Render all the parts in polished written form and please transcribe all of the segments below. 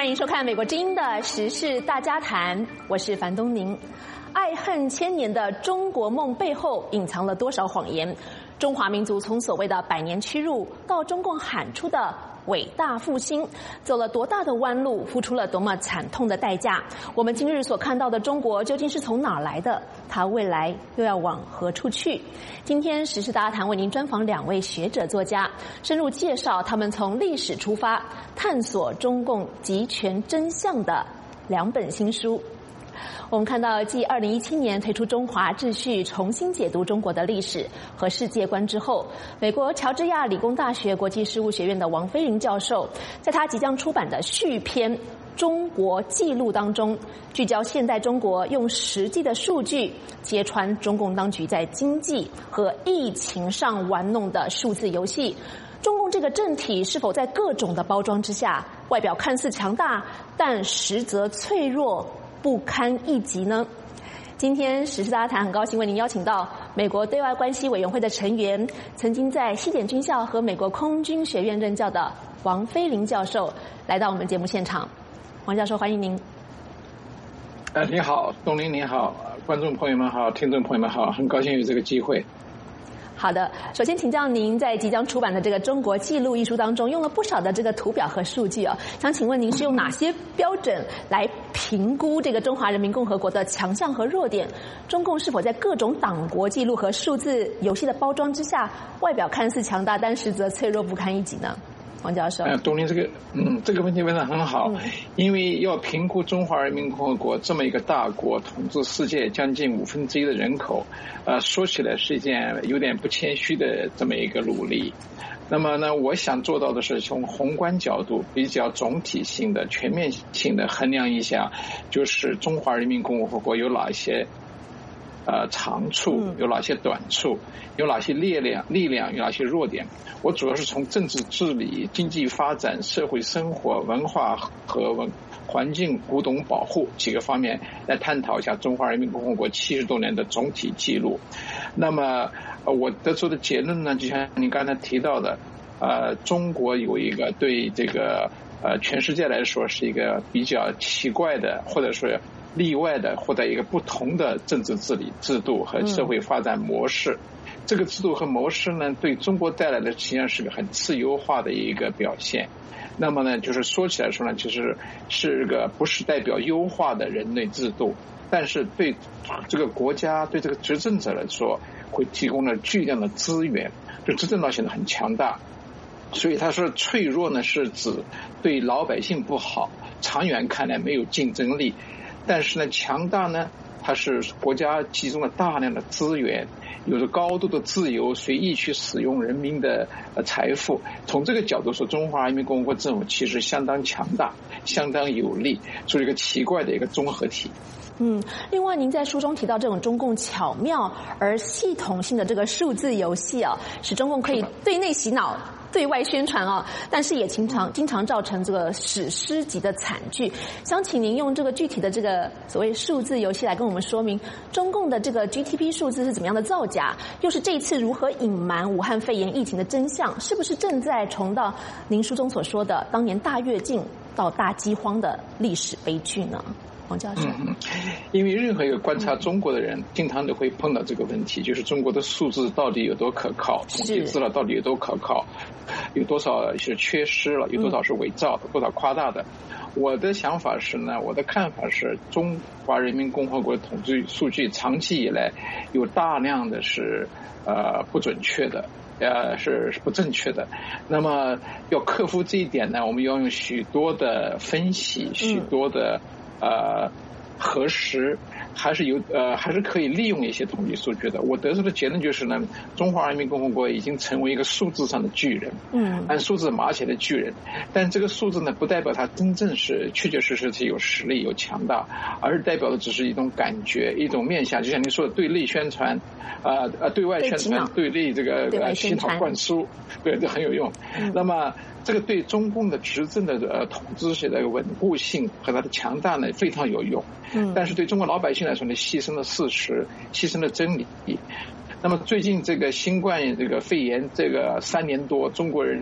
欢迎收看美国之音的时事大家谈，我是樊东宁。爱恨千年的中国梦背后隐藏了多少谎言？中华民族从所谓的百年屈辱到中共喊出的伟大复兴，走了多大的弯路，付出了多么惨痛的代价？我们今日所看到的中国究竟是从哪来的？它未来又要往何处去？今天时事大家谈为您专访2位学者作家，深入介绍他们从历史出发，探索中共集权真相的2本新书。我们看到继2017年推出《中华秩序》重新解读中国的历史和世界观之后，美国乔治亚理工大学国际事务学院的王飞林教授在他即将出版的续篇《中国纪录》当中，聚焦现代中国用实际的数据揭穿中共当局在经济和疫情上玩弄的数字游戏。中共这个政体是否在各种的包装之下，外表看似强大，但实则脆弱不堪一击呢？今天时事大家谈很高兴为您邀请到美国对外关系委员会的成员，曾经在西点军校和美国空军学院任教的王飞林教授来到我们节目现场。王教授，欢迎您。 你好，东林你好，观众朋友们好，听众朋友们好，很高兴有这个机会。 好的，首先请教您在即将出版的这个《中国纪录》一书当中，用了不少的这个图表和数据哦。想请问您是用哪些标准来评估这个中华人民共和国的强项和弱点？中共是否在各种党国纪录和数字游戏的包装之下，外表看似强大，但实则脆弱不堪一击呢？王教授， 东林这个问题问得很好，因为要评估中华人民共和国这么一个大国统治世界将近1/5的人口，说起来是一件有点不谦虚的这么一个努力。那么呢，我想做到的是从宏观角度比较总体性的、全面性的衡量一下，就是中华人民共和国有哪些长处，有哪些短处，有哪些力量，有哪些弱点。我主要是从政治治理、经济发展、社会生活、文化和环境古董保护几个方面来探讨一下中华人民共和国70多年的总体记录。那么我得出的结论呢，就像你刚才提到的，中国有一个对这个全世界来说是一个比较奇怪的，或者说例外的，或者一个不同的政治治理制度和社会发展模式。这个制度和模式呢，对中国带来的实际上是个很自由化的一个表现。那么呢，就是说起来说呢，其实是个不是代表优化的人类制度，但是对这个国家、对这个执政者来说，会提供了巨量的资源，就执政到现在很强大。所以他说脆弱呢，是指对老百姓不好，长远看来没有竞争力。但是呢，强大呢，它是国家集中了大量的资源，有着高度的自由，随意去使用人民的财富。从这个角度说，中华人民共和国政府其实相当强大，相当有力，是一个奇怪的一个综合体。 另外您在书中提到这种中共巧妙而系统性的这个数字游戏啊，使中共可以对内洗脑、对外宣传啊，但是也经常造成这个史诗级的惨剧。想请您用这个具体的这个所谓数字游戏来跟我们说明，中共的这个 GDP 数字是怎么样的造假，又是这一次如何隐瞒武汉肺炎疫情的真相，是不是正在重蹈您书中所说的当年大跃进到大饥荒的历史悲剧呢？王教授， 因为任何一个观察中国的人，经常都会碰到这个问题，就是中国的数字到底有多可靠，统计资料到底有多可靠，有多少是缺失了，有多少是伪造的，多少夸大的。我的想法是呢，我的看法是，中华人民共和国的统计数据长期以来有大量的是不准确的。是不正确的。那么要克服这一点呢，我们要用许多的分析，许多的核实，还是可以利用一些统计数据的。我得出的结论就是呢，中华人民共和国已经成为一个数字上的巨人，按数字码起来的巨人。但这个数字呢，不代表它真正是确确实实是有实力、有强大，而是代表的只是一种感觉、一种面向。就像您说的，对内宣传，对外宣传，对内这个洗脑灌输，对，这很有用。那么这个对中共的执政的统治学的稳固性和它的强大呢，非常有用。但是对中国老百姓来说呢，牺牲了事实，牺牲了真理。那么最近这个新冠这个肺炎这个3年多，中国人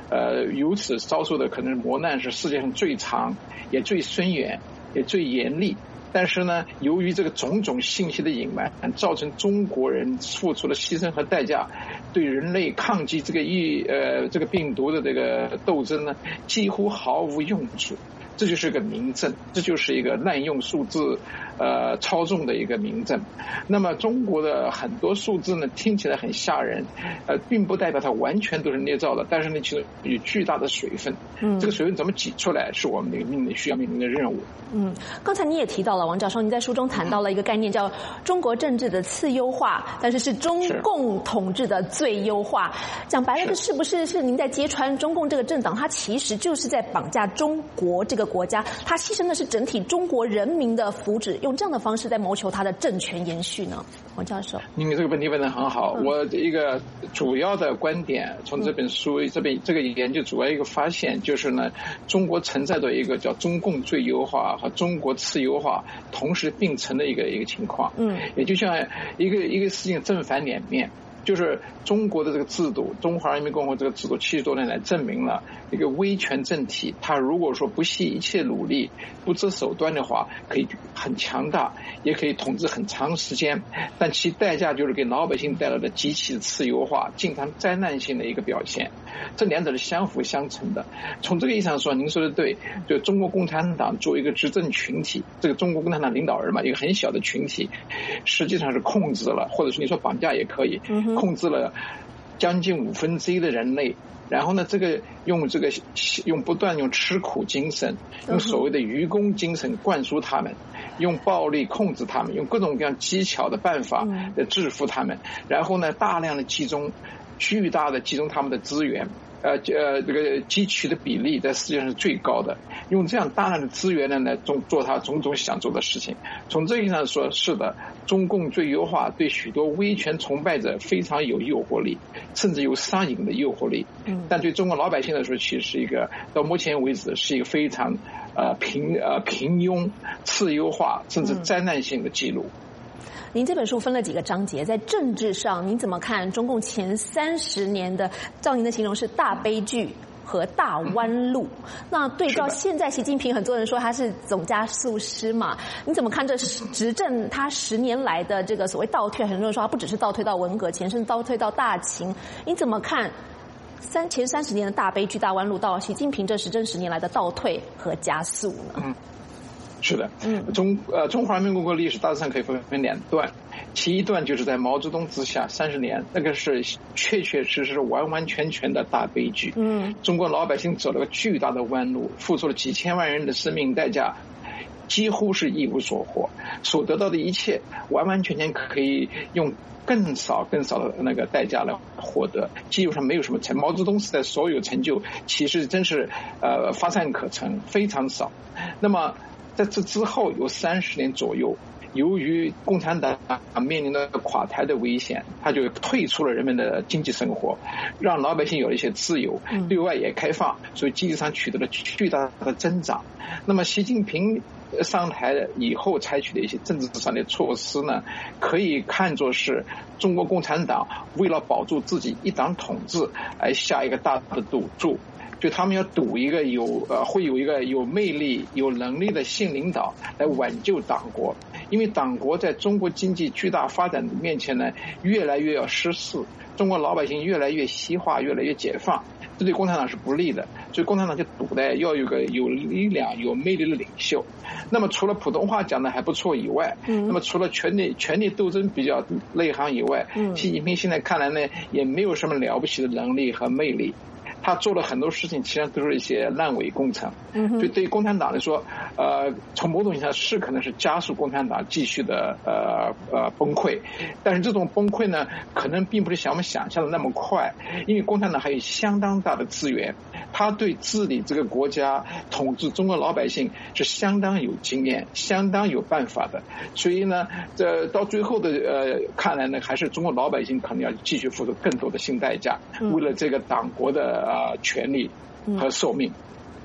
由此遭受的可能磨难是世界上最长、也最深远、也最严厉。但是呢，由于这个种种信息的隐瞒，造成中国人付出的牺牲和代价，对人类抗击这个病毒的这个斗争呢，几乎毫无用处。这就是个明证，这就是一个滥用数字操纵的一个明证。那么中国的很多数字呢，听起来很吓人，并不代表它完全都是捏造的，但是呢，其中有巨大的水分。这个水分怎么挤出来，是我们的需要面临的任务。 刚才你也提到了，王教授，您在书中谈到了一个概念，叫中国政治的次优化，但是中共统治的最优化。讲白了，这是不是您在揭穿中共这个政党，它其实就是在绑架中国这个国家，它牺牲的是整体中国人民的福祉，用这样的方式在谋求它的政权延续呢？王教授， 您这个问题问得很好。我一个主要的观点，从这本书这个研究主要一个发现就是呢，中国存在着一个叫中共最优化和中国次优化同时并存的一个情况。也就像一个事情正反两面。就是中国的这个制度，中华人民共和国这个制度70多年来证明了一个威权政体，它如果说不惜一切努力、不择手段的话，可以很强大，也可以统治很长时间，但其代价就是给老百姓带来的极其次优化、经常灾难性的一个表现。这两者是相辅相成的。从这个意义上说，您说的对，就中国共产党作为一个执政群体，这个中国共产党领导人嘛，一个很小的群体，实际上是控制了，或者说你说绑架也可以，控制了将近1/5的人类。然后呢，用不断用吃苦精神，用所谓的愚公精神灌输他们，用暴力控制他们，用各种各样技巧的办法来制服他们，然后呢，大量的巨大的集中他们的资源，这个集取的比例在世界上是最高的，用这样大量的资源呢来做他种种想做的事情。从这个意义上说，是的，中共最优化对许多威权崇拜者非常有诱惑力，甚至有上瘾的诱惑力。但对中国老百姓来说，其实是一个到目前为止是一个非常平庸、次优化甚至灾难性的记录。 您这本书分了几个章节，在政治上您怎么看中共前30年的，照您的形容是大悲剧和大弯路？那对照现在习近平，很多人说他是总加速师嘛，你怎么看这执政他10年来的这个所谓倒退？很多人说他不只是倒退到文革前，甚至倒退到大秦。你怎么看前30年的大悲剧大弯路到习近平这执政10年来的倒退和加速呢？ 是的，中华人民共和国历史大致上可以分2段，其一段就是在毛泽东之下30年，那个是确实完完全全的大悲剧。中国老百姓走了个巨大的弯路，付出了几千万人的生命代价，几乎是一无所获，所得到的一切完完全全可以用更少的那个代价来获得，基本上没有什么毛泽东时代所有成就其实真是乏善可陈，非常少。那么在这之后有30年左右，由于共产党面临的垮台的危险，他就退出了人们的经济生活，让老百姓有了一些自由，对外也开放，所以经济上取得了巨大的增长。那么习近平上台以后采取的一些政治上的措施呢，可以看作是中国共产党为了保住自己一党统治而下一个大的赌注。就他们要赌一个会有一个有魅力、有能力的新领导来挽救党国，因为党国在中国经济巨大发展的面前呢，越来越要失势，中国老百姓越来越西化，越来越解放，这对共产党是不利的，所以共产党就赌的要有个有力量、有魅力的领袖。那么除了普通话讲的还不错以外，那么除了权力斗争比较内行以外，习近平现在看来呢，也没有什么了不起的能力和魅力。他做了很多事情，其实都是一些烂尾工程。就对于共产党来说，从某种意义上是可能是加速共产党继续的崩溃，但是这种崩溃呢，可能并不是像我们想象的那么快，因为共产党还有相当大的资源，他对治理这个国家、统治中国老百姓是相当有经验、相当有办法的。所以呢，到最后的看来呢，还是中国老百姓可能要继续付出更多的新代价，为了这个党国的权利和寿命。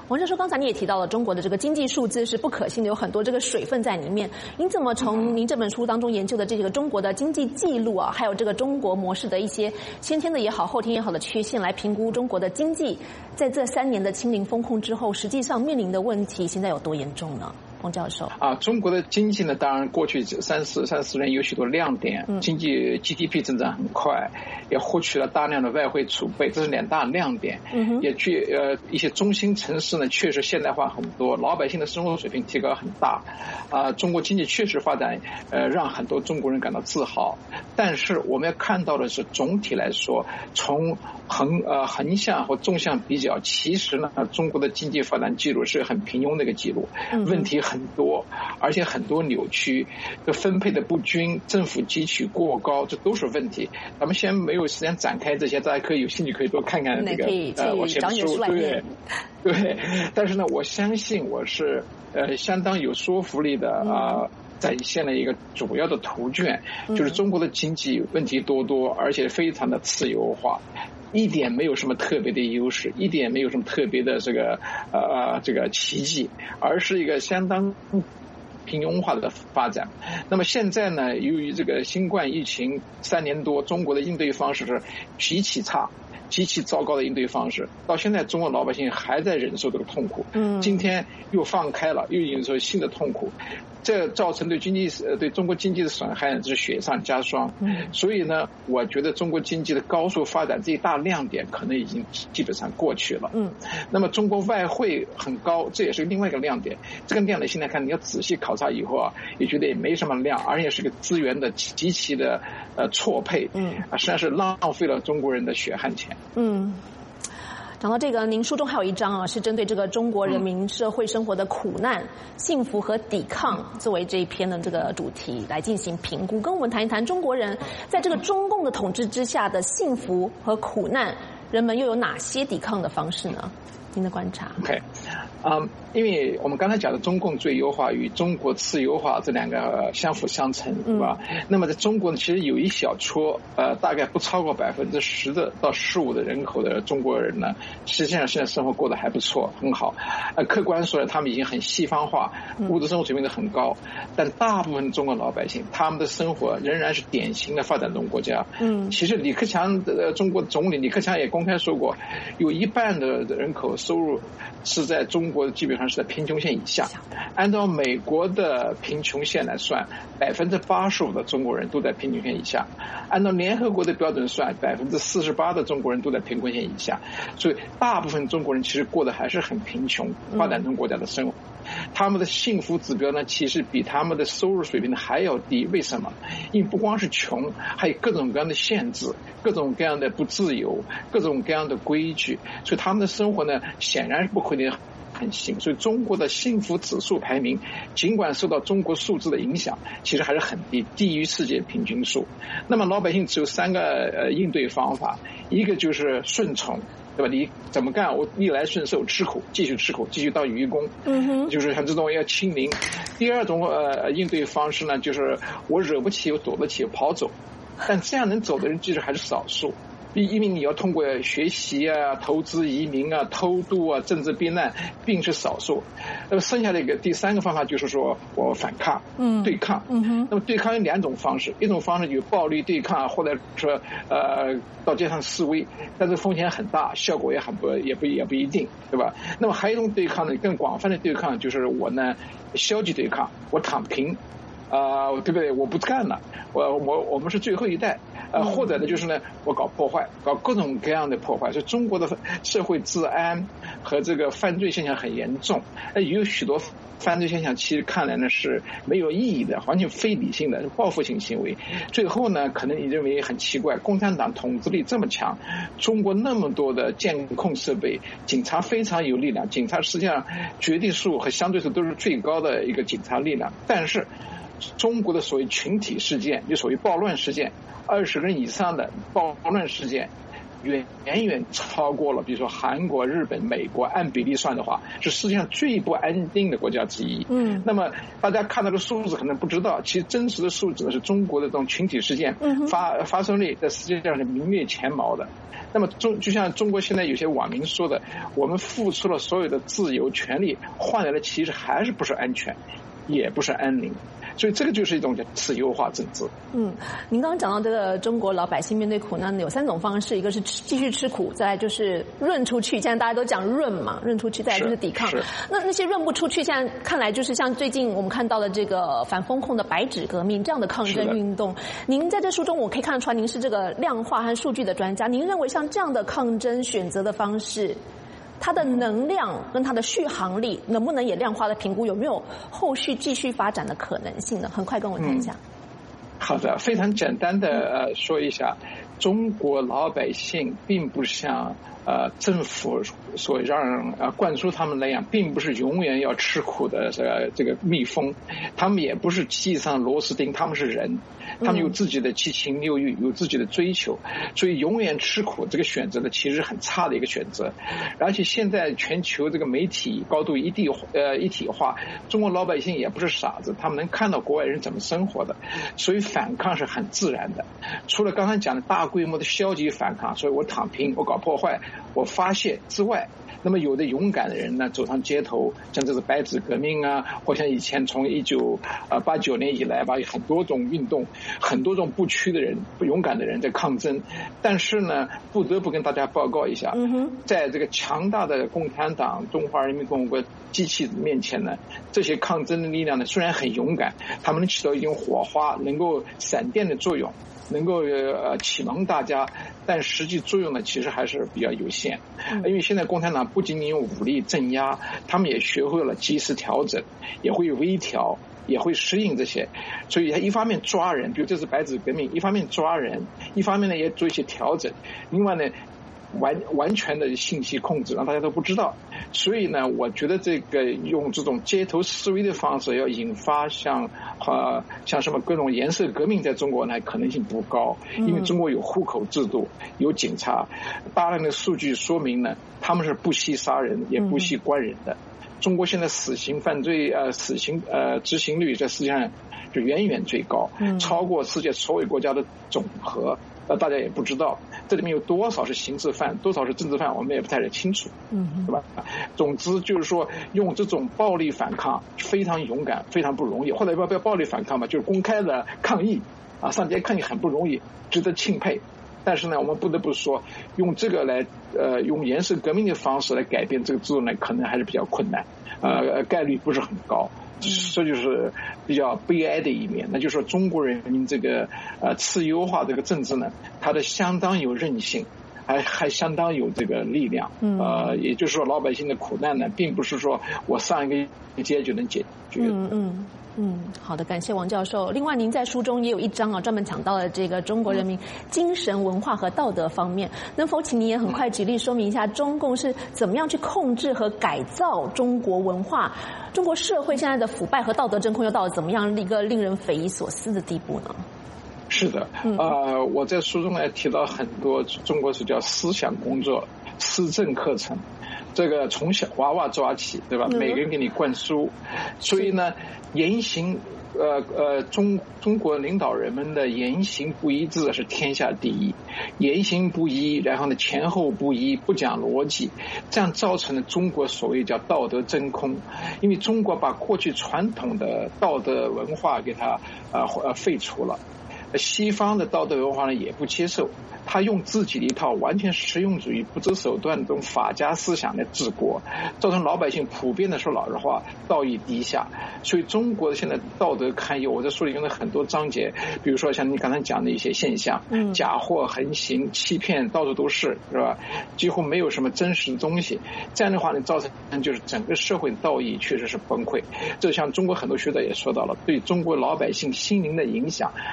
王教授，刚才你也提到了中国的这个经济数字是不可信的，有很多这个水分在里面。您怎么从您这本书当中研究的这个中国的经济记录啊，还有这个中国模式的一些先天的也好、后天也好的缺陷，来评估中国的经济在这3年的清零风控之后，实际上面临的问题现在有多严重呢？王教授中国的经济呢，当然过去34年有许多亮点，经济 GDP 增长很快，也获取了大量的外汇储备，这是2大亮点。也一些中心城市呢确实现代化很多，老百姓的生活水平提高很大。中国经济确实发展让很多中国人感到自豪。但是我们要看到的是，总体来说，从横向和纵向比较，其实呢中国的经济发展记录是很平庸的一个记录，问题很多，而且很多扭曲，分配的不均，政府汲取过高，这都是问题。咱们先没有时间展开这些，大家可以有兴趣可以多看看这个我写的书，对。但是呢，我相信我是相当有说服力的展现了一个主要的图卷，就是中国的经济问题多，而且非常的自由化。一点没有什么特别的优势，一点没有什么特别的这个奇迹，而是一个相当平庸化的发展。那么现在呢，由于这个新冠疫情3年多，中国的应对方式是极其差、极其糟糕的应对方式，到现在中国老百姓还在忍受这个痛苦。今天又放开了，又忍受新的痛苦，这造成对中国经济的损害呢，是雪上加霜。所以呢，我觉得中国经济的高速发展这一大亮点可能已经基本上过去了。那么中国外汇很高，这也是另外一个亮点。这个亮点现在看，你要仔细考察以后也觉得也没什么亮，而且是个资源的极其的错配。实际上是浪费了中国人的血汗钱。 讲到这个，您书中还有一章是针对这个中国人民社会生活的苦难、幸福和抵抗作为这一篇的这个主题来进行评估，跟我们谈一谈中国人在这个中共的统治之下的幸福和苦难，人们又有哪些抵抗的方式呢？您的观察。 OK， 因为我们刚才讲的中共最优化与中国次优化这2个相辅相成，是吧？那么在中国呢，其实有一小撮大概不超过10%到15%的人口的中国人呢，实际上现在生活过得还不错，很好。客观说他们已经很西方化，物质生活水平都很高，但大部分中国老百姓他们的生活仍然是典型的发展中国家。其实李克强中国总理李克强也公开说过，有1半的人口收入是在中国基本上是在贫穷线以下。按照美国的贫穷线来算，85%的中国人都在贫穷线以下。按照联合国的标准算，48%的中国人都在贫困线以下。所以大部分中国人其实过得还是很贫穷，发展中国家的生活。他们的幸福指标呢，其实比他们的收入水平还要低。为什么？因为不光是穷，还有各种各样的限制，各种各样的不自由，各种各样的规矩，所以他们的生活呢，显然是不可能很幸。所以中国的幸福指数排名，尽管受到中国数字的影响，其实还是很低，低于世界平均数。那么老百姓只有3个应对方法，一个就是顺从，对吧？你怎么干，我逆来顺受，吃苦，继续吃苦，继续当愚公。就是像这种要清零。第二种应对方式呢，就是我惹不起，我躲得起，跑走。但这样能走的人其实还是少数。因为你要通过学习投资、移民偷渡政治避难，并是少数。那么剩下的一个第3个方法就是说我反抗，对抗。那么对抗有2种方式，一种方式就是暴力对抗，或者说到街上示威，但是风险很大，效果也不一定，对吧？那么还有一种对抗呢，更广泛的对抗就是我呢消极对抗，我躺平。对不对？我不干了，我们是最后一代，或者呢就是呢，我搞破坏，搞各种各样的破坏。所以中国的社会治安和这个犯罪现象很严重，有许多犯罪现象其实看来呢是没有意义的，完全非理性的报复性行为。最后呢，可能你认为很奇怪，共产党统治力这么强，中国那么多的监控设备，警察非常有力量，警察实际上绝对数和相对数都是最高的一个警察力量，但是中国的所谓群体事件，就所谓暴乱事件，20人以上的暴乱事件， 远远超过了比如说韩国、日本、美国，按比例算的话是世界上最不安定的国家之一。那么大家看到的数字可能不知道，其实真实的数字呢是中国的这种群体事件发生率在世界上是名列前茅的。那么就像中国现在有些网民说的，我们付出了所有的自由权利，换来的其实还是不是安全，也不是安宁。所以这个就是一种叫次优化政治。 您刚刚讲到这个中国老百姓面对苦难有3种方式，一个是继续吃苦，再来就是润出去，现在大家都讲润嘛，润出去，再来就是抵抗。那些润不出去，现在看来就是像最近我们看到的这个反封控的白纸革命这样的抗争运动。您在这书中我可以看得出来，您是这个量化和数据的专家。您认为像这样的抗争选择的方式，它的能量跟它的续航力能不能也量化的评估，有没有后续继续发展的可能性呢？很快跟我谈一下。 好的，非常简单的说一下，中国老百姓并不像政府所让灌输他们那样，并不是永远要吃苦的这个蜜蜂，他们也不是机上螺丝钉，他们是人，他们有自己的七情六欲，有自己的追求，所以永远吃苦这个选择呢，其实很差的一个选择。而且现在全球这个媒体高度一体化，中国老百姓也不是傻子，他们能看到国外人怎么生活的，所以反抗是很自然的。除了刚才讲的大规模的消极反抗，所以我躺平，我搞破坏，我发泄之外，那么有的勇敢的人呢走上街头，像这是白纸革命啊，或像以前从1989年以来吧，有很多种运动，很多种不屈的人、不勇敢的人在抗争。但是呢，不得不跟大家报告一下，在这个强大的共产党、中华人民共和国机器面前呢，这些抗争的力量呢虽然很勇敢，他们能起到一种火花，能够闪电的作用，能够启蒙大家，但实际作用呢其实还是比较有限。因为现在共产党不仅仅用武力镇压，他们也学会了及时调整，也会微调，也会适应这些。所以他一方面抓人，比如这次白纸革命，一方面抓人，一方面呢也做一些调整，另外呢完全的信息控制让大家都不知道。所以呢，我觉得这个用这种街头示威的方式要引发像什么各种颜色革命，在中国呢可能性不高，因为中国有户口制度，有警察，大量的数据说明呢，他们是不惜杀人也不惜关人的。中国现在死刑犯罪死刑执行率在世界上就远远最高，超过世界所有国家的总和。大家也不知道这里面有多少是刑事犯，多少是政治犯，我们也不太清楚，对吧？总之就是说，用这种暴力反抗非常勇敢，非常不容易。或者不要暴力反抗嘛，就是公开的抗议上街抗议很不容易，值得钦佩。但是呢，我们不得不说，用这个来用颜色革命的方式来改变这个制度呢，可能还是比较困难，概率不是很高。这就是比较悲哀的一面，那就是说中国人民这个次优化这个政治呢，它的相当有韧性，还相当有这个力量。也就是说老百姓的苦难呢，并不是说我上一个街就能解决。 好的，感谢王教授。另外，您在书中也有一章专门讲到了这个中国人民精神文化和道德方面，能否请您也很快举例说明一下，中共是怎么样去控制和改造中国文化？中国社会现在的腐败和道德真空又到了怎么样一个令人匪夷所思的地步呢？ 是的，我在书中也提到很多中国是叫思想工作、思政课程，这个从小娃娃抓起，对吧？每个人给你灌输，所以呢，言行中国领导人们的言行不一致是天下第一，言行不一，然后呢前后不一，不讲逻辑，这样造成了中国所谓叫道德真空。因为中国把过去传统的道德文化给它废除了，西方的道德文化呢也不接受，他用自己的一套完全实用主义、不择手段的这种法家思想来治国，造成老百姓普遍的说老实话，道义低下。所以中国的现在道德堪忧。我在书里用了很多章节，比如说像你刚才讲的一些现象，假货横行，欺骗到处都是，是吧？几乎没有什么真实的东西。这样的话呢，造成就是整个社会道义确实是崩溃。这像中国很多学者也说到了，对中国老百姓心灵的影响，这几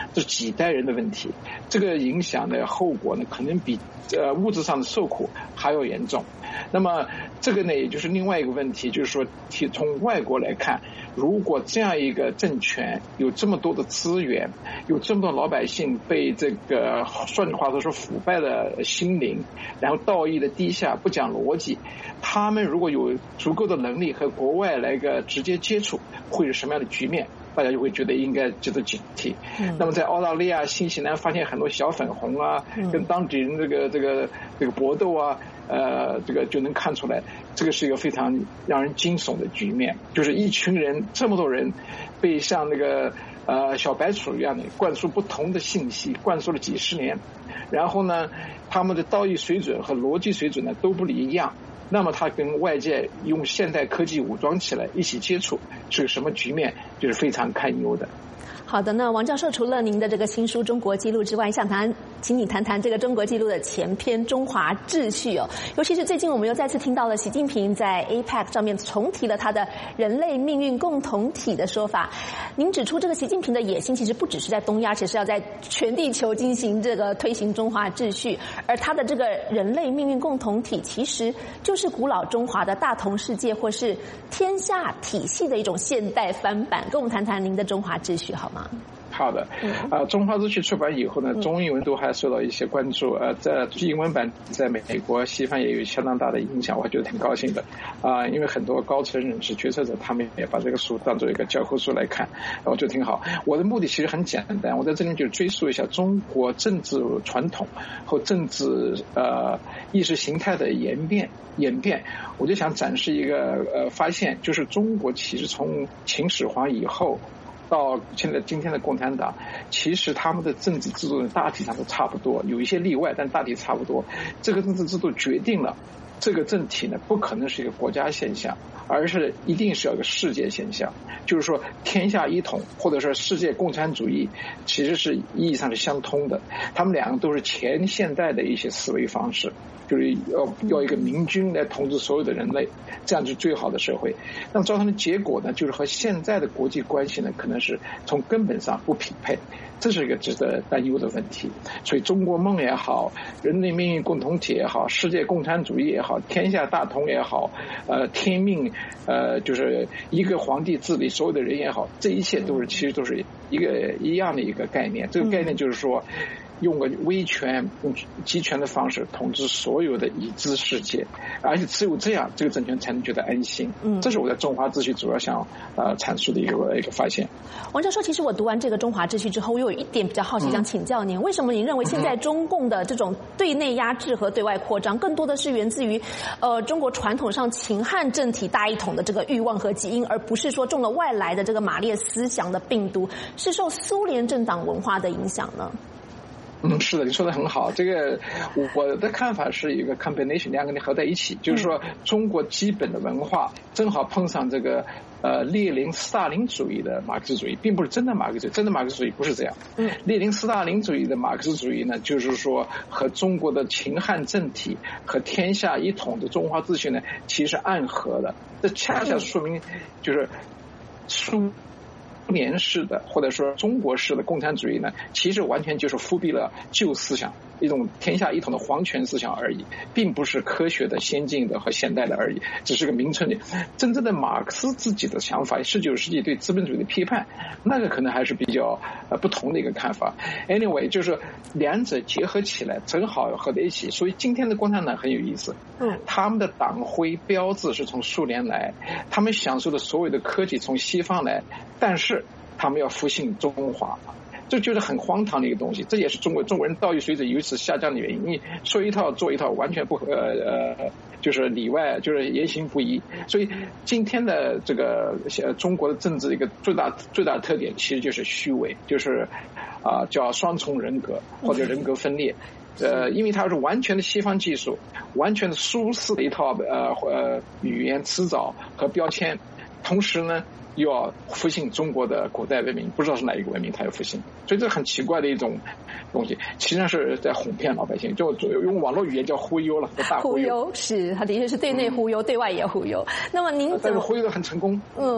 几代人的问题，这个影响的后果呢，可能比物质上的受苦还要严重。那么这个呢，也就是另外一个问题，就是说从外国来看，如果这样一个政权有这么多的资源，有这么多老百姓被这个换句话说腐败的心灵，然后道义的低下，不讲逻辑，他们如果有足够的能力和国外来个直接接触，会是什么样的局面？大家就会觉得应该值得警惕。那么在澳大利亚、新西兰发现很多小粉红啊，跟当地人这个搏斗啊，这个就能看出来，这个是一个非常让人惊悚的局面，就是一群人这么多人被像那个小白鼠一样的灌输不同的信息，灌输了几十年，然后呢，他们的道义水准和逻辑水准呢都不一样。那么他跟外界用现代科技武装起来一起接触，是个什么局面，就是非常堪忧的。 好的，那王教授，除了您的这个新书《中国纪录》之外，想请你谈谈这个中国纪录的前篇《中华秩序》哦。尤其是最近我们又再次听到了习近平在 APEC 上面重提了他的人类命运共同体的说法。您指出，这个习近平的野心其实不只是在东亚，而且是要在全地球进行这个推行中华秩序。而他的这个人类命运共同体，其实就是古老中华的大同世界或是天下体系的一种现代翻版。跟我们谈谈您的中华秩序好吗？ 好的，中华秩序出版以后呢，中英文都还受到一些关注，在英文版在美国西方也有相当大的影响，我觉得挺高兴的，因为很多高层人士、决策者他们也把这个书当做一个教科书来看，我觉得挺好。我的目的其实很简单，我在这里就追溯一下中国政治传统和政治意识形态的演变，我就想展示一个发现，就是中国其实从秦始皇以后到今天的共产党，其实他们的政治制度大体上都差不多，有一些例外，但大体差不多。这个政治制度决定了这个政体呢，不可能是一个国家现象，而是一定是一个世界现象。就是说，天下一统或者说世界共产主义，其实是意义上是相通的。他们两个都是前现代的一些思维方式，就是要一个明君来统治所有的人类，这样是最好的社会。那么造成的结果呢，就是和现在的国际关系呢，可能是从根本上不匹配。这是一个值得担忧的问题。所以中国梦也好，人类命运共同体也好，世界共产主义也好，天下大同也好，天命就是一个皇帝治理所有的人也好，这一切其实都是一样的一个概念。这个概念就是说，用个威权、用集权的方式统治所有的已知世界，而且只有这样，这个政权才能觉得安心。这是我在中华秩序主要想阐述的一个发现。 王教授，其实我读完这个中华秩序之后，我有一点比较好奇，想请教您，为什么您认为现在中共的这种对内压制和对外扩张，更多的是源自于中国传统上秦汉政体大一统的这个欲望和基因，而不是说中了外来的这个马列思想的病毒，是受苏联政党文化的影响呢？ 是的，你说的很好。这个我的看法是一个 combination， 两个人合在一起，就是说中国基本的文化正好碰上这个列宁斯大林主义的马克思主义，并不是真的马克思主义，真的马克思主义不是这样。列宁斯大林主义的马克思主义呢，就是说和中国的秦汉政体和天下一统的中华秩序呢，其实暗合的。这恰恰说明就是苏联式的或者说中国式的共产主义呢，其实完全就是复辟了旧思想，一种天下一统的皇权思想而已，并不是科学的、先进的和现代的而已，只是个名称。真正的马克思自己的想法，19世纪对资本主义的批判，那个可能还是比较不同的一个看法。Anyway， 就是两者结合起来，正好合在一起。所以今天的共产党很有意思，他们的党徽标志是从苏联来，他们享受的所有的科技从西方来，但是他们要复兴中华，这就是很荒唐的一个东西。这也是中国人道义水准由此下降的原因。你说一套做一套，完全不就是里外，就是言行不一。所以今天的这个中国的政治一个最大的特点，其实就是虚伪，就是叫双重人格或者人格分裂。因为它是完全的西方技术，完全的苏式的一套语言词藻和标签，同时呢又要复兴中国的古代文明，不知道是哪一个文明它要复兴，所以这很奇怪的一种东西，实际上是在哄骗老百姓，就用网络语言叫忽悠了，大忽悠。 是，它的确是对内忽悠，对外也忽悠。那么您但是忽悠的很成功。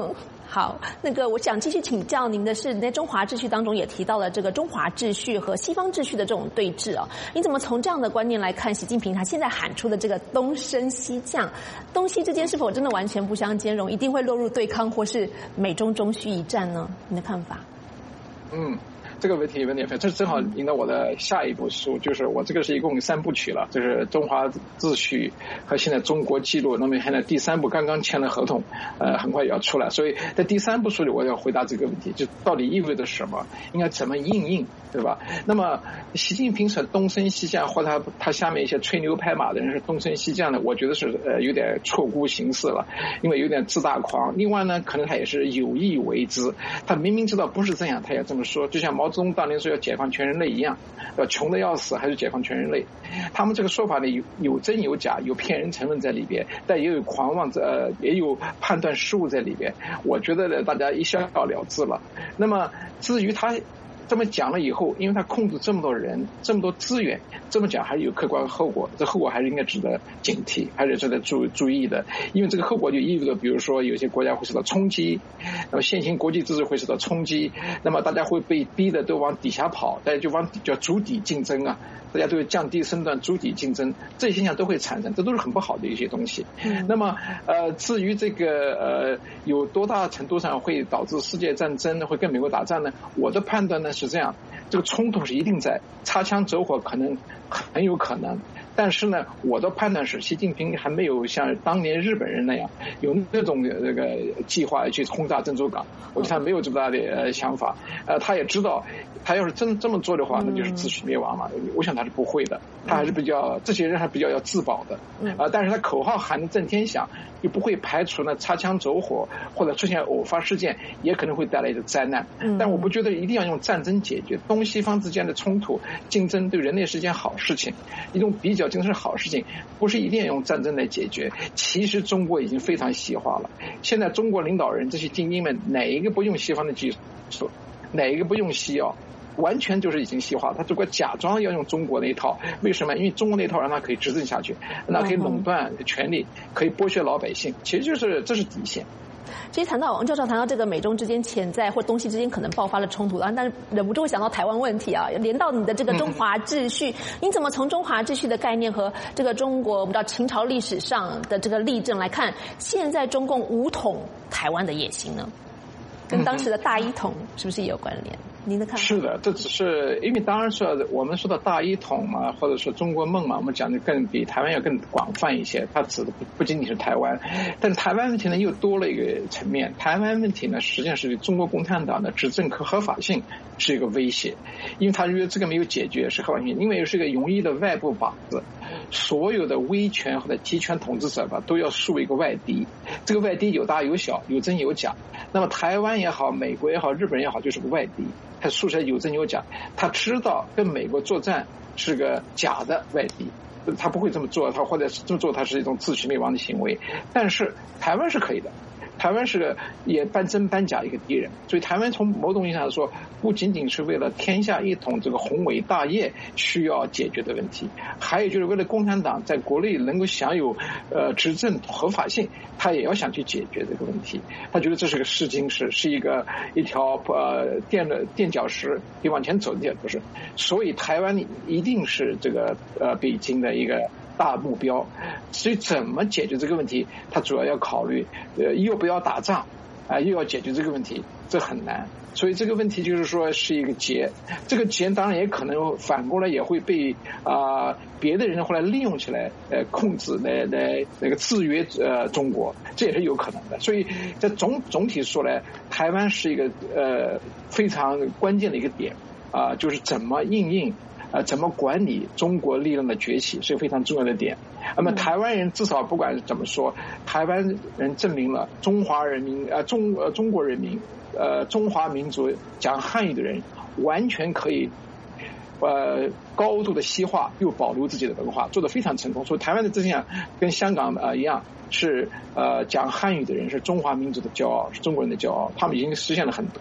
好，我想继续请教您的是，在中华秩序当中也提到了这个中华秩序和西方秩序的这种对峙啊，你怎么从这样的观念来看习近平他现在喊出的这个东升西降，东西之间是否真的完全不相兼容，一定会落入对抗或是美中终须一战呢？你的看法？ 这个问题问题，这正好引到我的下一部书，就是我这个是一共3部曲了，就是中华秩序和现在中国记录，那么现在第3部刚刚签了合同，很快也要出来，所以在第3部书里我要回答这个问题，就到底意味着什么，应该怎么应，对吧？那么习近平是东升西降，或者他下面一些吹牛拍马的人是东升西降的，我觉得是有点错估形势了，因为有点自大狂。另外呢，可能他也是有意为之，他明明知道不是这样，他也这么说，就像毛泽东当年说要解放全人类一样，穷的要死还是解放全人类。他们这个说法呢，有真有假，有骗人成分在里边，但也有狂妄，也有判断失误在里边。我觉得呢，大家一笑了之了。那么至于他这么讲了以后，因为他控制这么多人，这么多资源，这么讲还是有客观后果，这后果还是应该值得警惕，还是值得注意的。因为这个后果就意味着，比如说有些国家会受到冲击，那么现行国际秩序会受到冲击，那么大家会被逼的都往底下跑，大家就筑底竞争啊，大家都会降低身段，筑底竞争，这些现象都会产生，这都是很不好的一些东西。那么至于这个有多大程度上会导致世界战争，会跟美国打仗呢？我的判断呢是这样，这个冲突是一定在，擦枪走火很有可能，但是呢，我的判断是习近平还没有像当年日本人那样有那种这个计划去轰炸珍珠港，我觉得他没有这么大的想法。他也知道，他要是真这么做的话，那就是自取灭亡了。我想他是不会的，他还是这些人还比较要自保的。但是他口号喊得震天响，又不会排除呢擦枪走火或者出现偶发事件，也可能会带来一个灾难。但我不觉得一定要用战争解决，东西方之间的冲突竞争对人类是件好事情，一种比较竞争是好事情，不是一定要用战争来解决。其实中国已经非常西化了，现在中国领导人这些精英们哪一个不用西方的技术，哪一个不用西药，完全就是已经西化，他只不过假装要用中国那一套。为什么？因为中国那一套让他可以执政下去，让他可以垄断权力，可以剥削老百姓，其实这是底线。 其实王教授谈到这个美中之间潜在或东西之间可能爆发的冲突，但是忍不住会想到台湾问题啊，连到你的这个中华秩序，你怎么从中华秩序的概念和这个中国我们知道秦朝历史上的这个例证来看，现在中共武统台湾的野心呢？跟当时的大一统是不是也有关联？您的看法？ 是的，这只是因为当然说我们说到大一统嘛，或者说中国梦嘛，我们讲的比台湾要更广泛一些，它指的不仅仅是台湾，但是台湾问题呢又多了一个层面。台湾问题呢实际上是对中国共产党的执政合法性是一个威胁，因为他如果这个没有解决是合法性，因为是一个容易的外部绑子，所有的威权或者集权统治者吧都要树一个外敌，这个外敌有大有小，有真有假。那么台湾也好，美国也好，日本人也好，就是个外敌，他树起来有真有假，他知道跟美国作战是个假的外敌，他不会这么做，他或者这么做他是一种自取灭亡的行为。但是台湾是可以的，台湾是个也半真半假一个敌人，所以台湾从某种意义上来说，不仅仅是为了天下一统这个宏伟大业需要解决的问题，还有就是为了共产党在国内能够享有执政合法性，他也要想去解决这个问题。他觉得这是个试金石，是一条垫脚石，比往前走的不是。所以台湾一定是这个北京的一个大目标。所以怎么解决这个问题，他主要要考虑又不要打仗又要解决这个问题，这很难。所以这个问题就是说是一个结，这个结当然也可能反过来也会被别的人后来利用起来控制来那个制约中国，这也是有可能的。所以在总体说来，台湾是一个非常关键的一个点就是怎么应怎么管理中国力量的崛起是非常重要的点。那么台湾人至少不管怎么说，台湾人证明了中华人民中国人民中华民族讲汉语的人完全可以高度的西化又保留自己的文化，做得非常成功。所以台湾的这样跟香港一样，是讲汉语的人是中华民族的骄傲，是中国人的骄傲，他们已经实现了很多。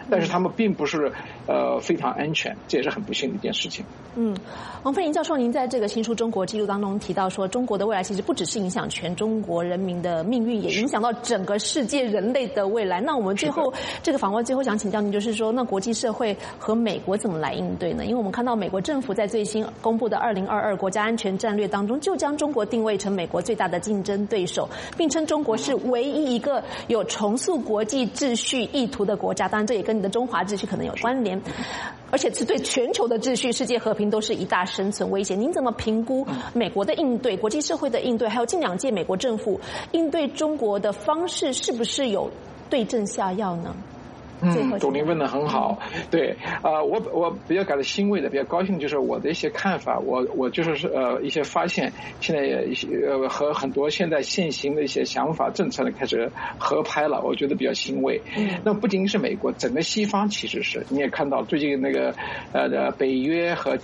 但是他们并不是非常安全，这也是很不幸的一件事情。 王飞林教授，您在这个新书《中国记录》当中提到说，中国的未来其实不只是影响全中国人民的命运，也影响到整个世界人类的未来。那我们最后这个访问最后想请教您，就是说，那国际社会和美国怎么来应对呢？因为我们看到美国政府在最新公布的2022国家安全战略当中，就将中国定位成美国最大的竞争对手，并称中国是唯一一个有重塑国际秩序意图的国家。当然，这也跟你的中华秩序可能有关联，而且是对全球的秩序、世界和平都是一大生存威胁。您怎么评估美国的应对、国际社会的应对，还有近2届美国政府应对中国的方式，是不是有对症下药呢？ 董玲问得很好，对我比较感到欣慰的，比较高兴，就是我的一些看法，我就是一些发现，现在和很多现在现行的一些想法、政策呢开始合拍了，我觉得比较欣慰。那不仅仅是美国，整个西方其实是你也看到，最近那个北约和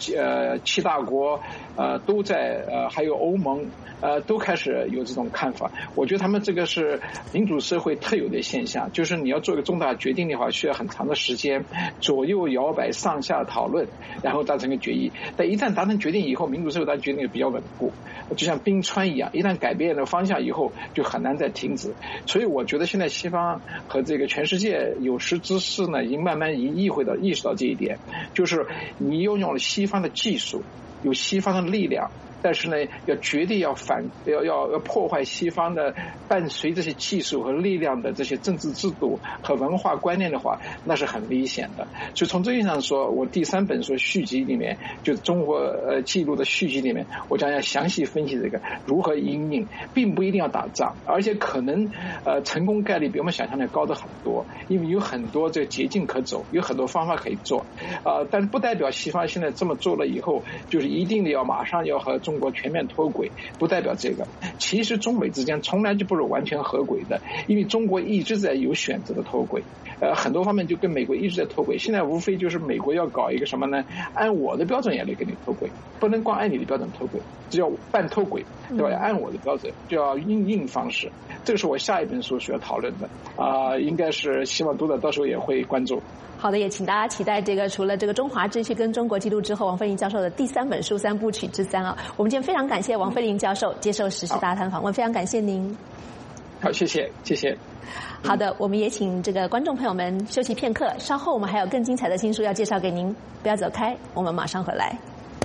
7大国都在还有欧盟都开始有这种看法。我觉得他们这个是民主社会特有的现象，就是你要做一个重大决定的话，需要很长的时间，左右摇摆、上下讨论，然后达成个决议。但一旦达成决定以后，民主社会达成决定也比较稳固，就像冰川一样，一旦改变了方向以后，就很难再停止。所以我觉得现在西方和这个全世界有识之士呢，已经慢慢意识到这一点，就是你拥有了西方的技术，有西方的力量，但是呢，要绝对要破坏西方的伴随这些技术和力量的这些政治制度和文化观念的话，那是很危险的。所以从这意义上说，我第3本书续集里面，就是中国记录的续集里面，我将要详细分析这个如何因应，并不一定要打仗，而且可能成功概率比我们想象的高得很多，因为有很多这个捷径可走，有很多方法可以做，但不代表西方现在这么做了以后，就是一定的要马上要和中国全面脱轨，不代表这个。其实中美之间从来就不是完全合轨的，因为中国一直在有选择的脱轨，很多方面就跟美国一直在脱轨。现在无非就是美国要搞一个什么呢？按我的标准也来跟你脱轨，不能光按你的标准脱轨，这叫半脱轨，对吧？按我的标准，就要应方式。这个是我下一本书需要讨论的，应该是希望读者到时候也会关注。 好的，也请大家期待这个除了这个中华秩序跟中国纪录之后，王飞林教授的第3本书3部曲之3啊。我们今天非常感谢王飞林教授接受时事大谈访问，非常感谢您。 好，谢谢。 好的，我们也请这个观众朋友们休息片刻，稍后我们还有更精彩的新书要介绍给您，不要走开，我们马上回来。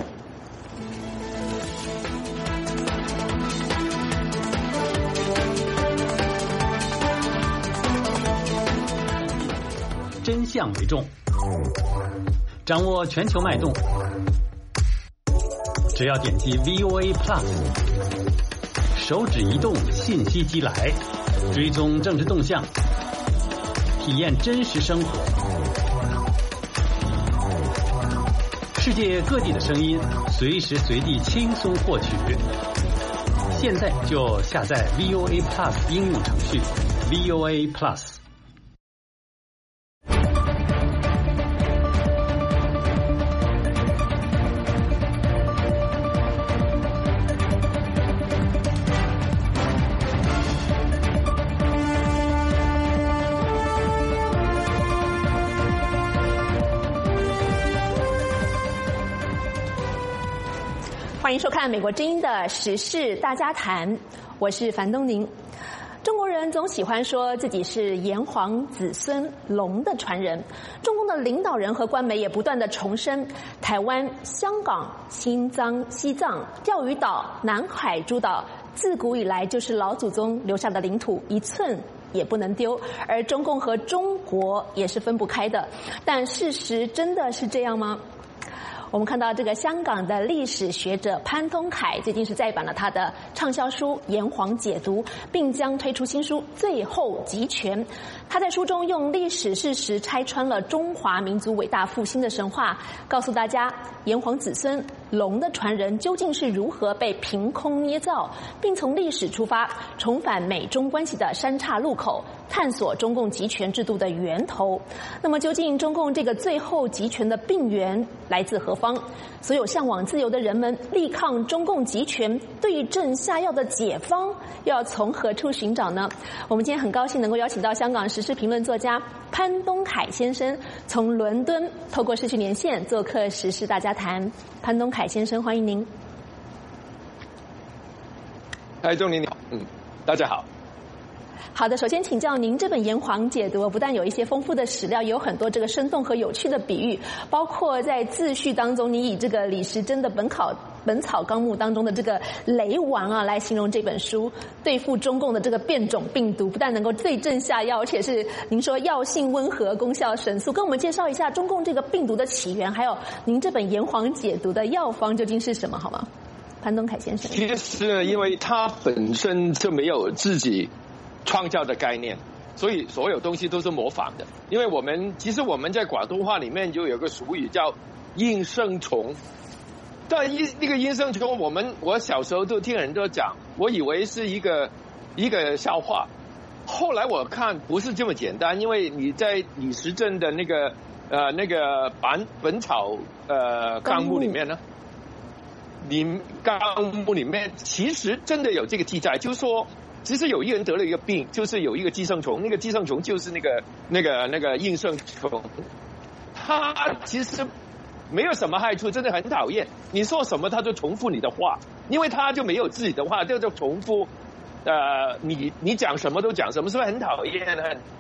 真相为重，掌握全球脉动，只要点击 VOA Plus， 手指移动，信息即来，追踪政治动向，体验真实生活，世界各地的声音，随时随地轻松获取。现在就下载 VOA Plus 应用程序 VOA Plus。 欢迎收看美国之音的时事大家谈，我是樊东宁。中国人总喜欢说自己是炎黄子孙龙的传人，中共的领导人和官媒也不断的重申，台湾、香港、西藏、钓鱼岛、南海诸岛自古以来就是老祖宗留下的领土，一寸也不能丢，而中共和中国也是分不开的。但事实真的是这样吗？我们看到这个香港的历史学者潘通凯最近是再版了他的畅销书《炎黄解读》，并将推出新书《最后集权》。他在书中用历史事实拆穿了中华民族伟大复兴的神话，告诉大家炎黄子孙龙的传人究竟是如何被凭空捏造，并从历史出发，重返美中关系的三岔路口，探索中共集权制度的源头。那么究竟中共这个最后集权的病源来自何方？所有向往自由的人们力抗中共集权对症下药的解方又要从何处寻找呢？我们今天很高兴能够邀请到香港时事评论作家潘东凯先生从伦敦透过视讯连线做客时事大家谈。潘东凯先生，欢迎您。 嗨，钟玲你好，大家好。 好的，首先请教您，这本《炎黄解读》不但有一些丰富的史料，也有很多这个生动和有趣的比喻，包括在自序当中，你以这个李时珍的《本草纲目》当中的这个雷丸啊，来形容这本书对付中共的这个变种病毒，不但能够对症下药，而且是您说药性温和，功效神速。跟我们介绍一下中共这个病毒的起源，还有您这本《炎黄解读》的药方究竟是什么，好吗？潘东凯先生。 其实因为他本身就没有自己创造的概念，所以所有东西都是模仿的。因为其实我们在广东话里面就有个俗语叫应声虫，但那个应声虫我小时候都听人都讲，我以为是一个笑话，后来我看不是这么简单，因为你在李时珍的那个本草纲目里面呢，纲目里面其实真的有这个记载，就是说其实有一个人得了一个病，就是有一个寄生虫，那个寄生虫就是那个应声虫，它其实没有什么害处，真的很讨厌。你说什么，它就重复你的话，因为它就没有自己的话，就重复。你讲什么都讲什么，所以很讨厌，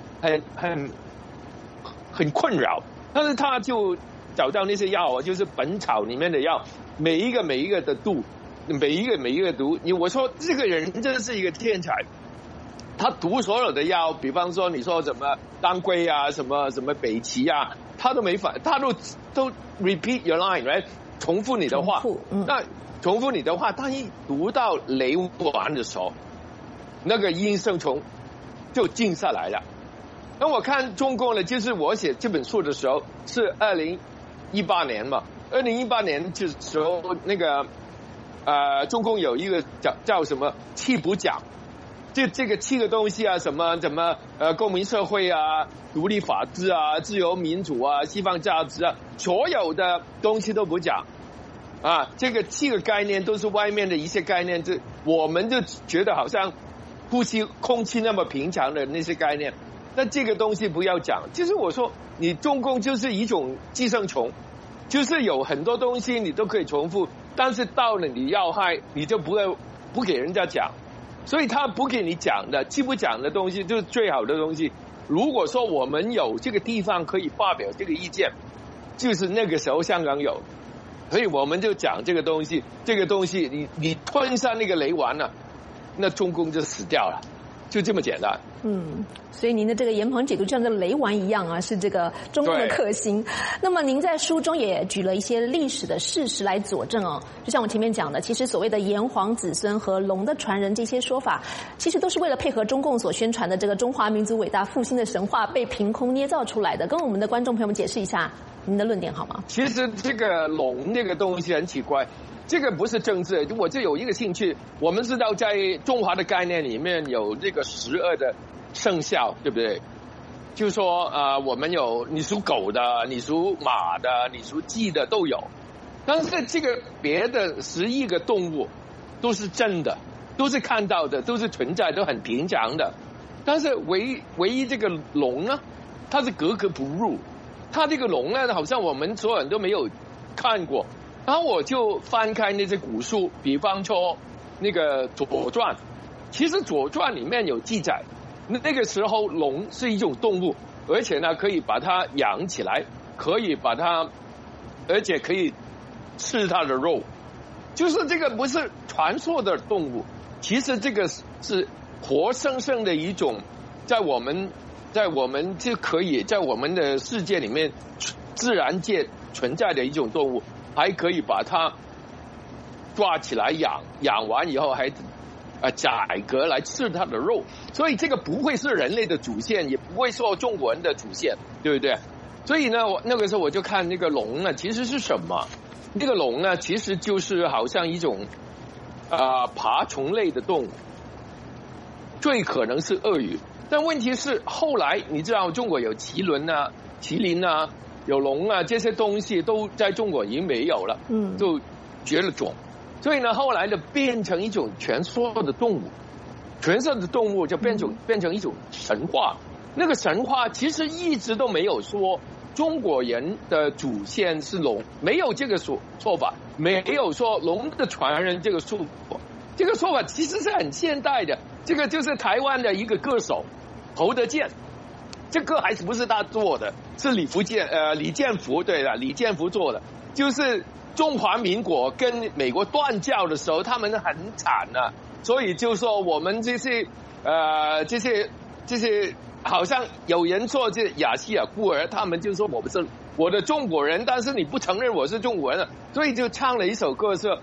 很困扰。但是他就找到那些药，就是本草里面的药，每一个的度。每一个读，我说这个人真是一个天才，他读所有的药，比方说你说什么当归啊，什么北芪啊，他都没反，他都 repeat your line，right， 重复你的话。那重复你的话，他一读到雷丸的时候，那个应声虫就静下来了。那我看中共呢，就是我写这本书的时候是2018年嘛，2018年的时候那个。中共有一个叫什么七不讲，这个7个东西啊，什么公民社会啊，独立法治啊，自由民主啊，西方价值啊，所有的东西都不讲啊。这个7个概念都是外面的一些概念，我们就觉得好像呼吸空气那么平常的那些概念，那这个东西不要讲。就是我说，你中共就是一种寄生虫，就是有很多东西你都可以重复。但是到了你要害，你就不给人家讲，所以他不给你讲的，既不讲的东西就是最好的东西。如果说我们有这个地方可以发表这个意见，就是那个时候香港有，所以我们就讲这个东西。这个东西你吞下那个雷丸了，那中共就死掉了，就这么简单。 所以您的这个炎黄解读就像这雷丸一样啊，是这个中共的克星。那么您在书中也举了一些历史的事实来佐证哦，就像我前面讲的，其实所谓的炎黄子孙和龙的传人这些说法，其实都是为了配合中共所宣传的这个中华民族伟大复兴的神话被凭空捏造出来的。跟我们的观众朋友们解释一下您的论点好吗？ 其实这个龙这个东西很奇怪。这个不是政治，我就有一个兴趣。我们知道在中华的概念里面有这个12的生肖，对不对？就是说我们有你属狗的，你属马的，你属鸡的都有。但是这个别的11个动物都是真的，都是看到的，都是存在，都很平常的。但是唯一这个龙呢，它是格格不入。它这个龙呢，好像我们所有人都没有看过。然后我就翻开那些古书，比方说那个《左传》，其实《左传》里面有记载，那个时候龙是一种动物，而且呢可以把它养起来，而且可以吃它的肉，就是这个不是传说的动物，其实这个是活生生的一种，在我们就可以在我们的世界里面自然界存在的一种动物。还可以把它抓起来养完以后还宰割来吃它的肉，所以这个不会是人类的祖先，也不会说中国人的祖先，对不对？所以呢，那个时候我就看那个龙呢，其实是什么？那个龙呢，其实就是好像一种爬虫类的动物，最可能是鳄鱼。但问题是后来你知道中国有麒麟啊。有龙啊，这些东西都在中国已经没有了，就绝了种。所以呢，后来就变成一种全说的动物，全说的动物就变成一种神话。 那个神话其实一直都没有说中国人的祖先是龙，没有这个说法，没有说龙的传人这个说法。这个说法其实是很现代的，这个就是台湾的一个歌手侯德健，这歌还是不是他做的，是李建福，对了，李建福做的，就是中华民国跟美国断交的时候，他们很惨啊，所以就说我们这些好像有人说这亚细亚孤儿，他们就说我的中国人，但是你不承认我是中国人，所以就唱了一首歌是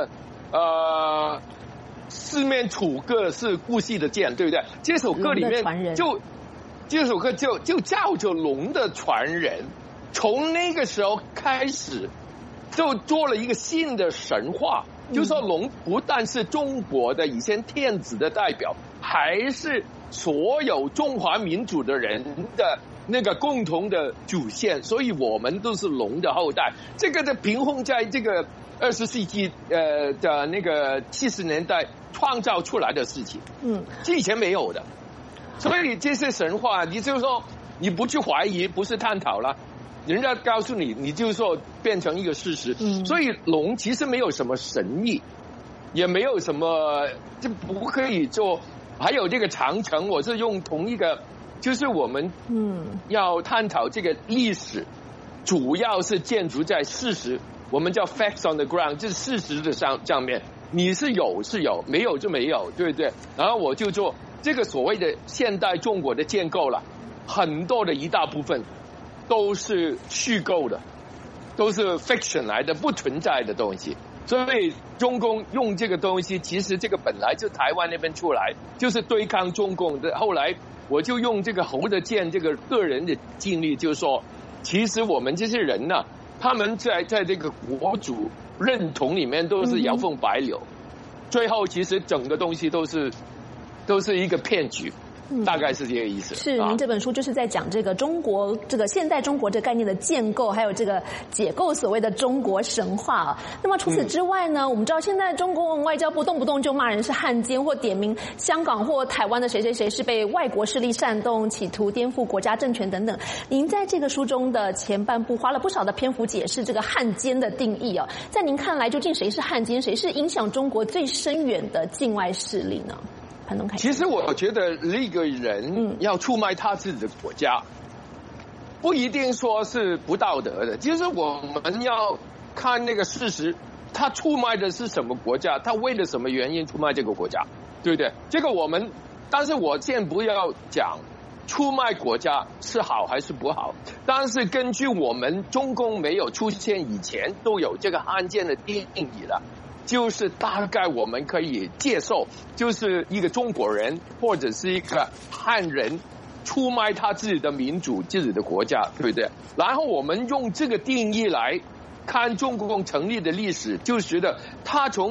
四面楚歌是顾惜的剑，对不对？这首歌里面这首歌就叫做龙的传人，从那个时候开始就做了一个新的神话，就说龙不但是中国的以前天子的代表，还是所有中华民族的人的那个共同的祖先，所以我们都是龙的后代。这个的凭空在这个20世纪的那个70年代创造出来的事情，是以前没有的。所以这些神话，你就说你不去怀疑，不是探讨了，人家告诉你，你就说变成一个事实。所以龙其实没有什么神意，也没有什么就不可以做。还有这个长城，我是用同一个，就是我们要探讨这个历史，主要是建筑在事实，我们叫 facts on the ground， 就是事实的上面，你是有，没有就没有，对不对？然后我就做这个所谓的现代中国的建构了，很多的一大部分都是虚构的，都是 fiction 来的，不存在的东西。所以中共用这个东西，其实这个本来就台湾那边出来，就是对抗中共的。后来我就用这个侯德健这个个人的经历，就是说，其实我们这些人呢，他们在这个国主认同里面都是摇风摆柳，最后其实整个东西都是一个骗局。大概是这个意思。 是，您这本书就是在讲这个中国这个现代中国这概念的建构，还有这个解构所谓的中国神话。那么除此之外呢，我们知道现在中国外交部动不动就骂人是汉奸，或点名香港或台湾的谁谁谁是被外国势力煽动，企图颠覆国家政权等等。您在这个书中的前半部花了不少的篇幅解释这个汉奸的定义哦。在您看来，究竟谁是汉奸，谁是影响中国最深远的境外势力呢？ 其实我觉得一个人要出卖他自己的国家，不一定说是不道德的。其实我们要看那个事实，他出卖的是什么国家，他为了什么原因出卖这个国家，对不对？这个但是我先不要讲出卖国家是好还是不好，但是根据我们中共没有出现以前都有这个汉奸的定义了。就是大概我们可以接受，就是一个中国人或者是一个汉人出卖他自己的民族、自己的国家，对不对？然后我们用这个定义来看中共成立的历史，就觉得他从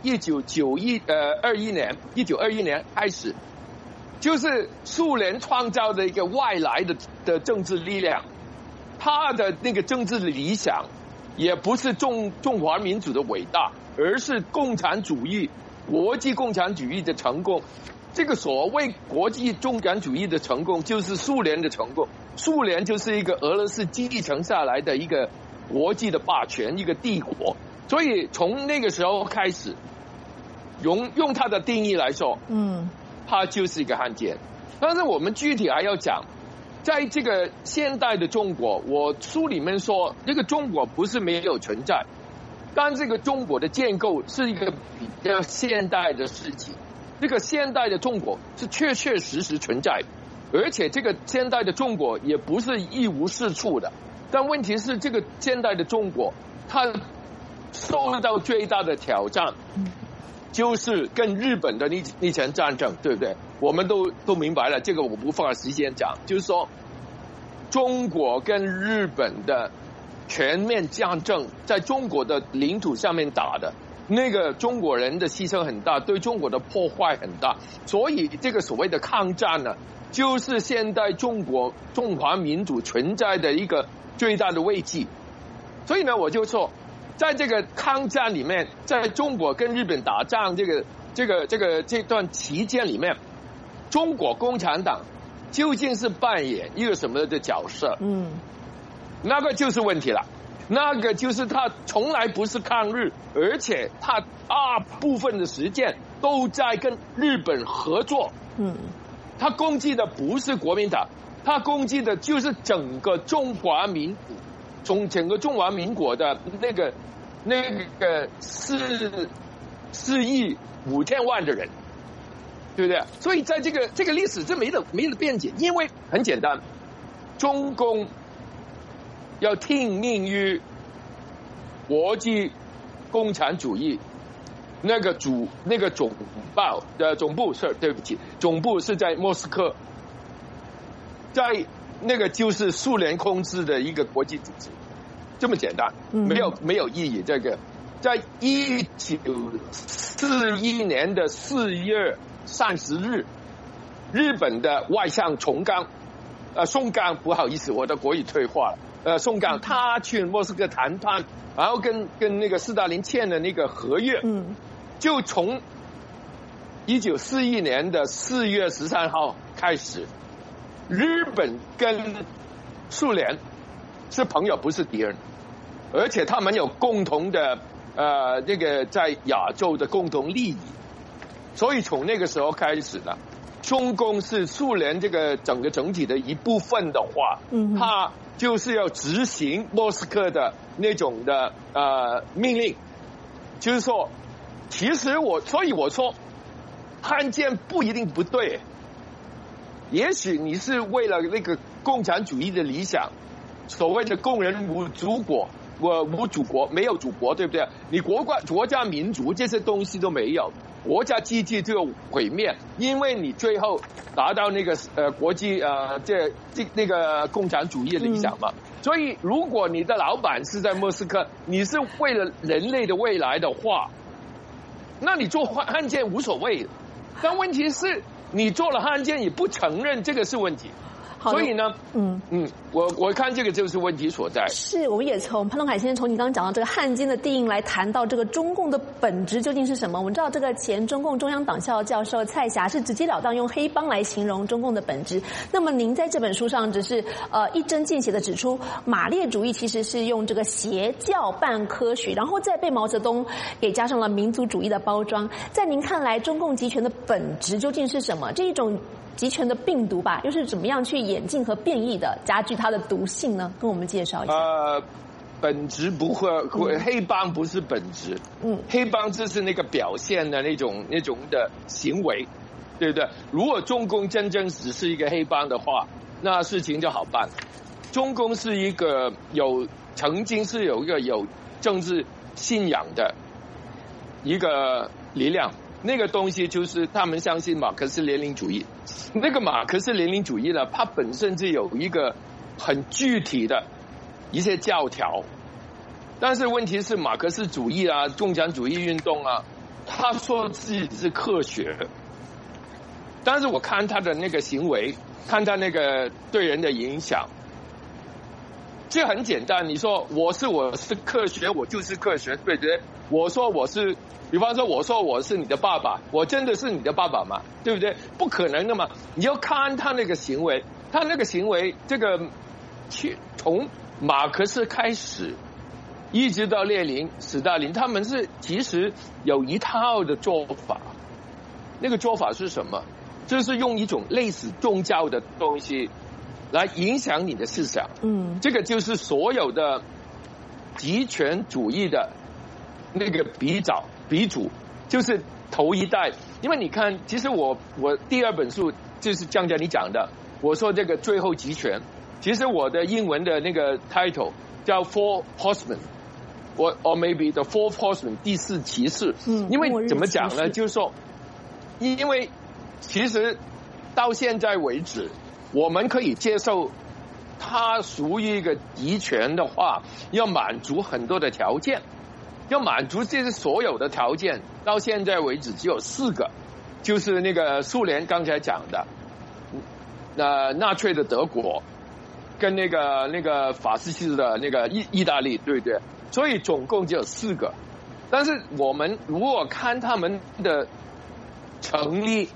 1921年开始，就是苏联创造的一个外来的政治力量，他的那个政治理想也不是中华民族的伟大，而是共产主义、国际共产主义的成功。这个所谓国际共产主义的成功，就是苏联的成功。苏联就是一个俄罗斯继承下来的一个国际的霸权，一个帝国。所以从那个时候开始，用它的定义来说，它就是一个汉奸。但是我们具体还要讲，在这个现代的中国，我书里面说，这个中国不是没有存在，但这个中国的建构是一个比较现代的事情。这个现代的中国是确确实实存在，而且这个现代的中国也不是一无是处的。但问题是，这个现代的中国，它受到最大的挑战，就是跟日本的那场战争，对不对？我们都明白了，这个我不花时间讲。就是说，中国跟日本的全面战争，在中国的领土上面打的，那个中国人的牺牲很大，对中国的破坏很大，所以这个所谓的抗战呢，就是现代中华民族存在的一个最大的危机。所以呢，我就说，在这个抗战里面，在中国跟日本打仗这段期间里面，中国共产党究竟是扮演一个什么的角色？那个就是问题了。那个就是他从来不是抗日，而且他大部分的时间都在跟日本合作。他攻击的不是国民党，他攻击的就是整个中华民国，整个中华民国的那个4亿5千万的人，对不对？所以在这个历史这没得辩解，因为很简单，中共要听命于国际共产主义那个总部是，对不起，总部是在莫斯科，在那个就是苏联控制的一个国际组织，这么简单，没有意义。这个在1941年的4月30日，日本的外相松冈，不好意思，我的国语退化了。松冈他去莫斯科谈判，然后跟那个斯大林签的那个合约，就从1941年的4月13号开始，日本跟苏联是朋友，不是敌人，而且他们有共同的这个在亚洲的共同利益，所以从那个时候开始呢，中共是苏联这个整体的一部分的话，他就是要执行莫斯科的那种的命令，就是说，其实所以我说，汉奸不一定不对，也许你是为了那个共产主义的理想，所谓的工人无祖国，没有祖国，对不对？你国家民族这些东西都没有，国家机器就毁灭，因为你最后达到那个国际那个共产主义的理想嘛。所以如果你的老板是在莫斯科，你是为了人类的未来的话，那你做汉奸无所谓。但问题是你做了汉奸也不承认这个是问题。所以呢，我看这个就是问题所在。 是，我们也从潘东海先生从你刚刚讲到这个汉奸的定义来谈到这个中共的本质究竟是什么。我们知道这个前中共中央党校教授蔡霞是直截了当用黑帮来形容中共的本质。那么您在这本书上只是一针见血的指出，马列主义其实是用这个邪教扮科学，然后再被毛泽东给加上了民族主义的包装。在您看来，中共集权的本质究竟是什么？这一种集权的病毒吧，又是怎么样去演进和变异的，加剧它的毒性呢？跟我们介绍一下。 本质不会，黑帮不是本质。黑帮就是那个表现的那种的行为，对不对？如果中共真正只是一个黑帮的话，那事情就好办。中共是一个曾经是有一个有政治信仰的一个力量。那个东西就是他们相信马克思列宁主义，那个马克思列宁主义呢，它本身是有一个很具体的一些教条，但是问题是马克思主义啊、共产主义运动啊，他说自己是科学，但是我看他的那个行为，看他那个对人的影响，这很简单。你说我是科学，我就是科学，对不对？比方说我说我是你的爸爸，我真的是你的爸爸吗？对不对？不可能的嘛！你要看他那个行为，这个从马克思开始，一直到列宁、斯大林，他们是其实有一套的做法。那个做法是什么？就是用一种类似宗教的东西来影响你的思想。这个就是所有的极权主义的那个鼻祖，就是头一代。因为你看，其实我第二本书就是江家你讲的，我说这个最后集权，其实我的英文的那个 title 叫 Four Horsemen， or maybe the Fourth Horseman， 第四骑士。因为怎么讲呢？就是说，因为其实到现在为止，我们可以接受它属于一个集权的话，要满足很多的条件。要满足这些所有的条件，到现在为止只有4个，就是那个苏联刚才讲的，纳粹的德国，跟那个法西斯的那个意大利，对不对？所以总共只有4个。但是我们如果看他们的成立，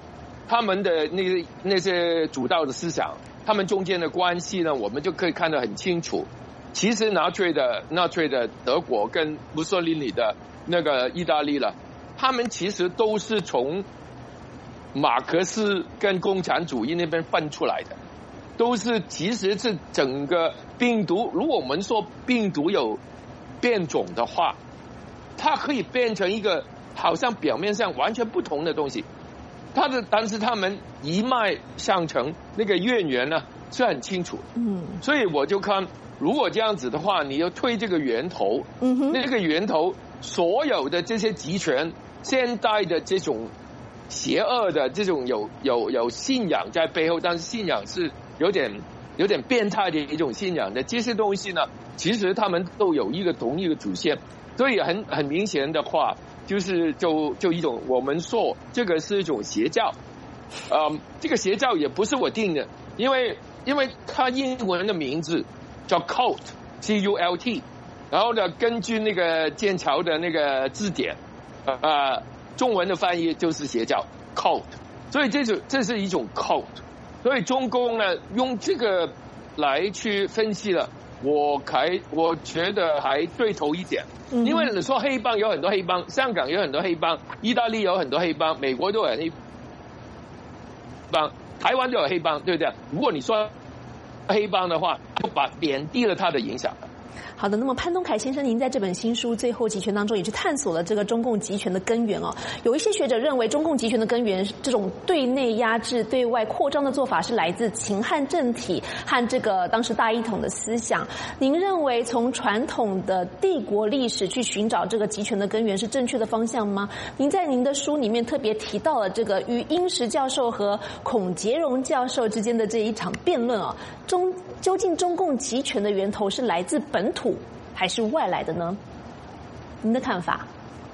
他们的那些主导的思想，他们中间的关系呢，我们就可以看得很清楚。其实纳粹的德国跟墨索里尼的那个意大利了，他们其实都是从马克思跟共产主义那边分出来的，其实是整个病毒。如果我们说病毒有变种的话，它可以变成一个好像表面上完全不同的东西。但是他们一脉相承，那个渊源呢是很清楚。所以我就看，如果这样子的话，你要推这个源头，那个源头所有的这些集权、现代的这种邪恶的这种有信仰在背后，但是信仰是有点变态的一种信仰的这些东西呢，其实他们都有同一个主线，所以很明显的话，就一种我们说这个是一种邪教，这个邪教也不是我定的，因为它英文的名字叫 cult，C-U-L-T， 然后呢，根据那个剑桥的那个字典，中文的翻译就是邪教 cult， 所以这是一种 cult， 所以中共呢用这个来去分析了，我觉得还对头一点，因为你说黑帮有很多黑帮，香港有很多黑帮，意大利有很多黑帮，美国都有黑帮，台湾都有黑帮，对不对？如果你说黑帮的话，就贬低了他的影响。 好的，那么潘东凯先生，您在这本新书《最后集权》当中也去探索了这个中共集权的根源哦。有一些学者认为，中共集权的根源，这种对内压制、对外扩张的做法是来自秦汉政体和这个当时大一统的思想。您认为从传统的帝国历史去寻找这个集权的根源是正确的方向吗？您在您的书里面特别提到了这个于殷实教授和孔杰荣教授之间的这一场辩论哦，究竟中共集权的源头是来自本土还是外来的呢？您的看法？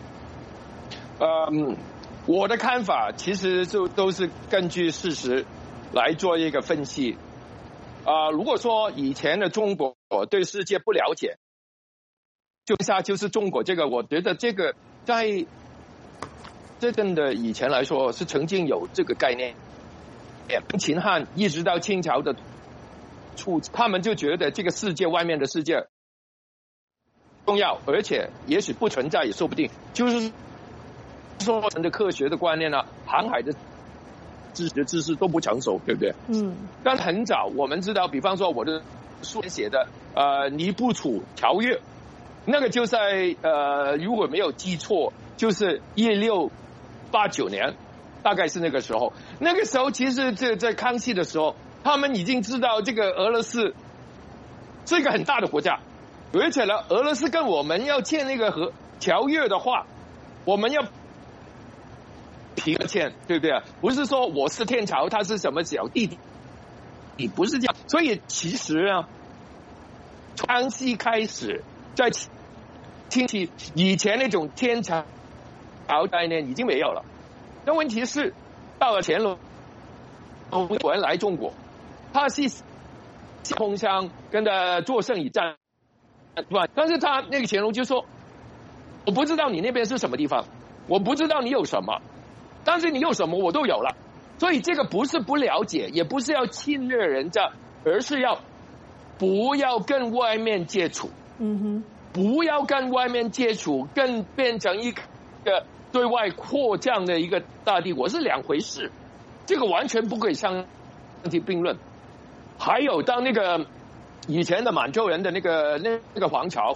我的看法其实就都是根据事实来做一个分析。如果说以前的中国对世界不了解，就是中国这个，我觉得这个在真的以前来说是曾经有这个概念。秦汉一直到清朝的他们就觉得这个世界外面的世界重要，而且也许不存在也说不定，就是说人的科学的观念啊，航海的知识都不成熟，对不对？但很早我们知道，比方说我的书写的尼布楚条约，那个就在如果没有记错，就是1689年，大概是那个时候。那个时候其实在康熙的时候，他们已经知道这个俄罗斯是一个很大的国家，而且呢，俄罗斯跟我们要签那个条约的话，我们要平签，对不对？不是说我是天朝，他是什么小弟弟，你不是这样。所以其实啊，康熙开始在清期以前那种天朝概念已经没有了。那问题是到了乾隆，美国人来中国，他是通商跟他做生意战，但是他那个乾隆就说，我不知道你那边是什么地方，我不知道你有什么，但是你有什么我都有了。所以这个不是不了解，也不是要侵略人家，而是要不要跟外面接触，不要跟外面接触，更变成一个对外扩张的一个大帝国是两回事，这个完全不可以相提并论。还有当那个以前的满洲人的那个皇朝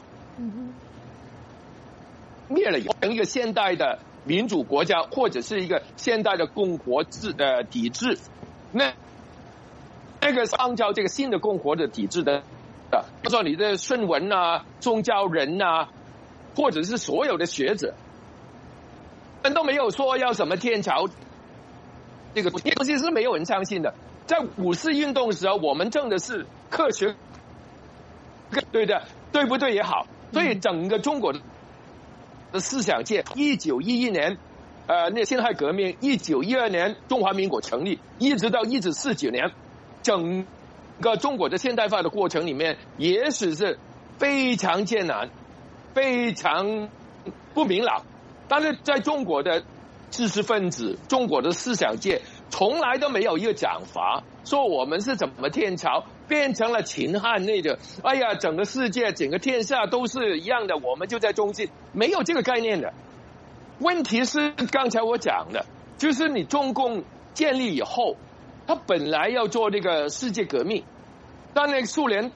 灭了以后，一个现代的民主国家或者是一个现代的共和制的体制，那个创造这个新的共和的体制的，比如说你的顺文啊、宗教人啊，或者是所有的学者，都没有说要什么天朝，这个东西是没有人相信的。在五四运动的时候，我们正的是科学，对的，对不对也好。所以整个中国的思想界，1911年，那辛亥革命，1912年中华民国成立，一直到1949年，整个中国的现代化的过程里面，也许是非常艰难，非常不明朗。但是在中国的知识分子、中国的思想界从来都没有一个讲法说我们是怎么天朝变成了秦汉那个，哎呀，整个世界整个天下都是一样的，我们就在中心，没有这个概念的。问题是刚才我讲的，就是你中共建立以后，他本来要做那个世界革命，但那个苏联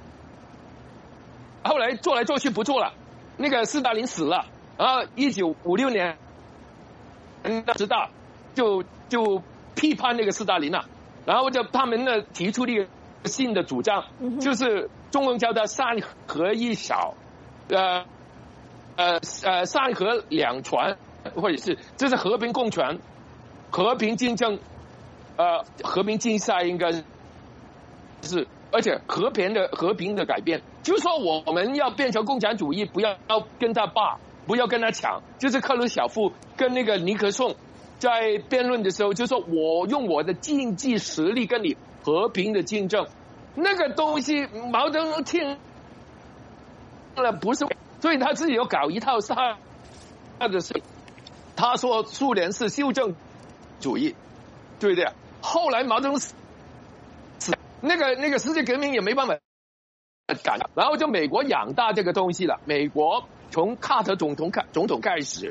后来做来做去不做了，那个斯大林死了，然后1956年知道就批判那个斯大林了，然后就他们呢提出了一个新的主张，就是中文叫它三合一小，三合两全，或者是这是和平共存、和平竞争，和平竞赛应该是，而且和平的改变，就是说我们要变成共产主义，不要跟他霸，不要跟他抢，就是克鲁晓夫跟那个尼克松在辩论的时候就说，我用我的经济实力跟你和平的竞争，那个东西毛泽东听了不是，所以他自己要搞一套他的事，他说苏联是修正主义，对不对？后来毛泽东死，那个世界革命也没办法赶，然后就美国养大这个东西了。美国从卡特总统开始，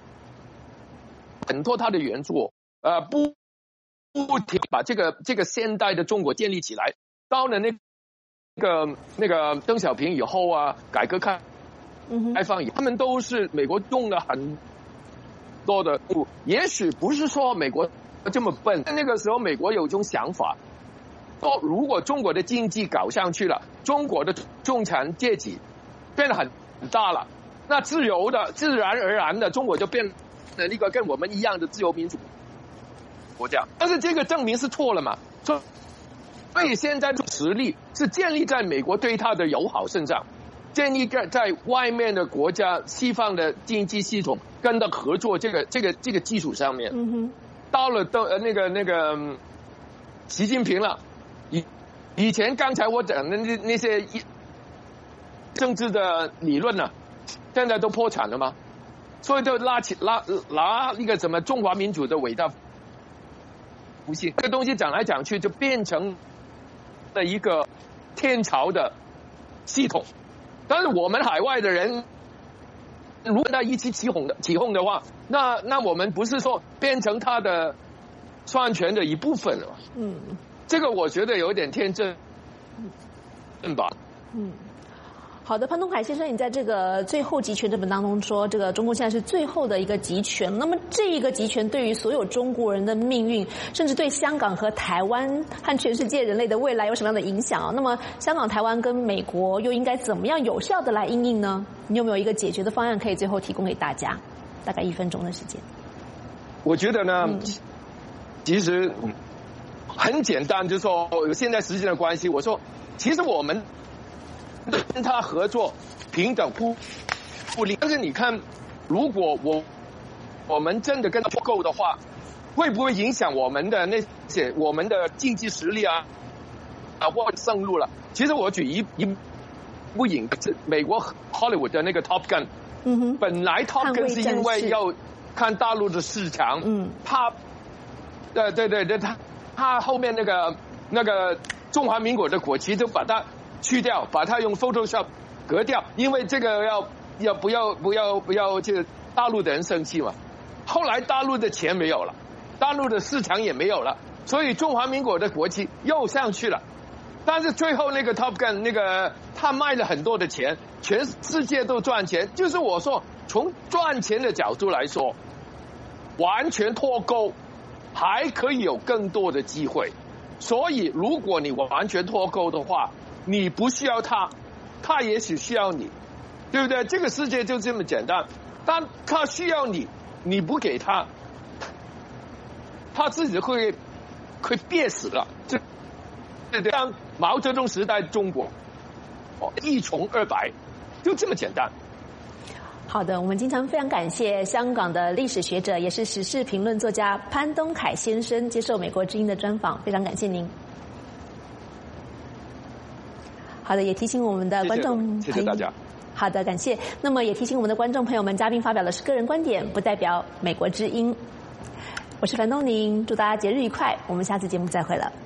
很多他的原作，不停把这个现代的中国建立起来。到了那个邓小平以后啊，改革开放以后，他们都是美国用了很多的，也许不是说美国这么笨，那个时候美国有一种想法，说如果中国的经济搞上去了，中国的中产阶级变得很大了，那自然而然的中国就变成一个跟我们一样的自由民主国家。但是这个证明是错了嘛？所以现在的实力是建立在美国对他的友好身上，建立在外面的国家西方的经济系统跟他合作这个基础上面。到了那个习近平了，以前刚才我讲的那些政治的理论呢，现在都破产了吗？所以就拿一个什么中华民族的伟大复兴，这个东西讲来讲去就变成了一个天朝的系统。但是我们海外的人，如果他一起起哄的话，那我们不是说变成他的专权的一部分了吗？这个我觉得有点天真吧。 好的，潘东凯先生，你在这个最后集权这本当中说，这个中共现在是最后的一个集权。那么这一个集权对于所有中国人的命运，甚至对香港和台湾和全世界人类的未来有什么样的影响？那么香港、台湾跟美国又应该怎么样有效的来因应呢？你有没有一个解决的方案可以最后提供给大家？大概1分钟的时间。 我觉得呢，其实很简单，就是说现在时间的关系，我说其实我们跟他合作平等互利，但是你看，如果我们真的跟他不够的话，会不会影响我们的我们的经济实力啊或者生路了？其实我举一部影片，美国 Hollywood 的那个 Top Gun，本来 Top Gun 是因为要看大陆的市场，怕对，他后面那个中华民国的国旗就把它去掉，把它用 Photoshop 隔掉，因为这个要不要这个大陆的人生气嘛。后来大陆的钱没有了，大陆的市场也没有了，所以中华民国的国旗又上去了。但是最后那个 Top Gun 那个他卖了很多的钱，全世界都赚钱。就是我说从赚钱的角度来说，完全脱钩还可以有更多的机会。所以如果你完全脱钩的话，你不需要他，他也许需要你，对不对？这个世界就这么简单。但他需要你，你不给他，他自己会憋死了。对，像毛泽东时代中国，1穷2白，就这么简单。 好的，我们今天非常感谢香港的历史学者，也是时事评论作家潘东凯先生接受美国之音的专访，非常感谢您。好的，也提醒我们的观众， 谢谢大家。 好的，感谢。那么也提醒我们的观众朋友们，嘉宾发表的是个人观点，不代表美国之音。 我是樊东宁，祝大家节日愉快，我们下次节目再会了。